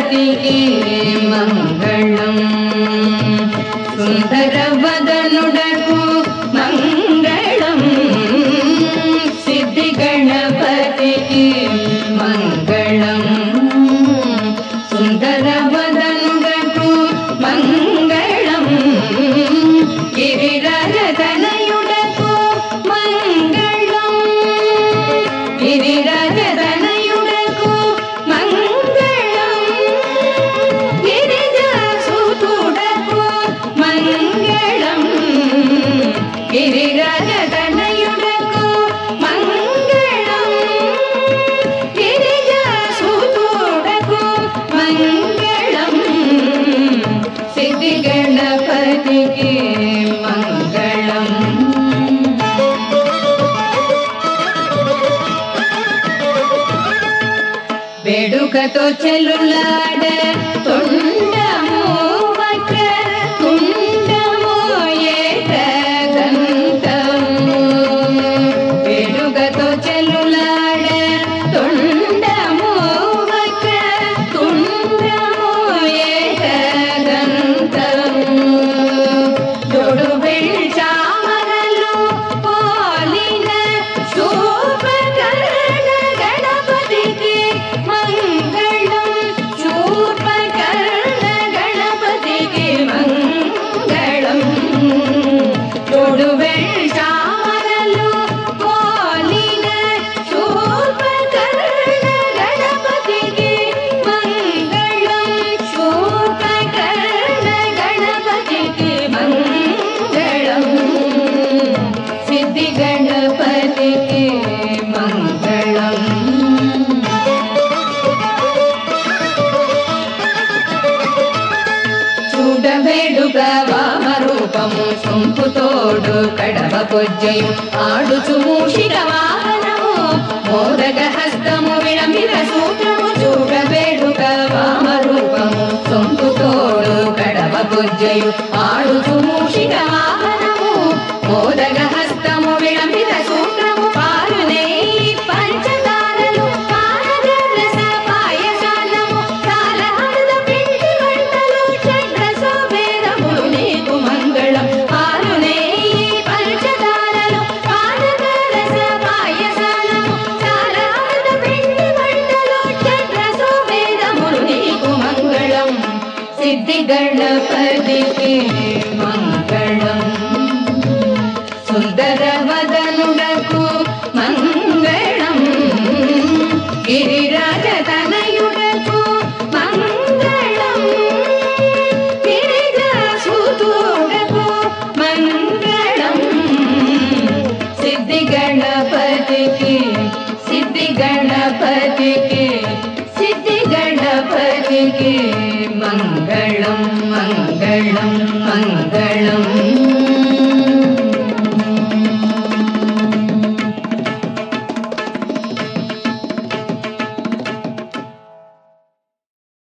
गणपतिके मङ्गलम् सुन्दरवदनुडकु मङ्गलम् सिद्धिगणपतिके मङ्गलम् सुन्दरवदनुडकु मङ्गलम् गिरिराजतनयुडकु मङ्गलम् गिरिराजतनयुडकु मङ्गलम् गिरिजासुतुडकु मङ्गलम् गिरिराजतनयुडकु मङ्गलम् गिरिजासुतुडकु मङ्गलम् सिद्धिगणपतिके मङ्गलम् వేడుకతో చెల్లులాడ తొండము వక్ర తుండము ఏట గంతము వేడుకతో చెల్లులాడ తొండము వక్ర తుండము ఏట గంతము జోడు వెళ్చామరలు పోలిన శూర్పకర్ణ గణపతికి మంగళం శూర్పకర్ణ గణపతికి మంగళం జోడు వెళ్చామరలు పోలిన శూర్పకర్ణ గణపతికి మంగళం శూర్పకర్ణ గణపతికి మంగళం సిద్ధి గణపతికి మంగళం చూడవేడుక వామరూపము సొంపుతోడు కడవ పొజ్జయు ఆడుచు మూషిక వాహనము మోదక హస్తము విళంబిత సూత్రము చూడవేడుక వామరూపము సొంపుతోడు కడవ పొజ్జయు ఆడుచు మూషిక వాహనము మోదక హస్తము విళంబిత సూత్రము పారునే పంచదారలు పానగరస పాయసాన్నము కాలహరద పిండి వంటలు షడ్రసోపేదములు నీకు మంగళం పారునే పంచదారలు పానగరస పాయసాన్నము కాలహరద పిండి వంటలు షడ్రసోపేదములు నీకు మంగళం సిద్ధి గణపతికి మంగళం సుందరవదనుడకు మంగళం గిరిరాజతనయుడకు మంగళం గిరిజాసుతుడకు మంగళం సిద్ధి గణపతికి సిద్ధి గణపతికి సిద్ధి గణపతికి మంగళం మంగళం మంగళం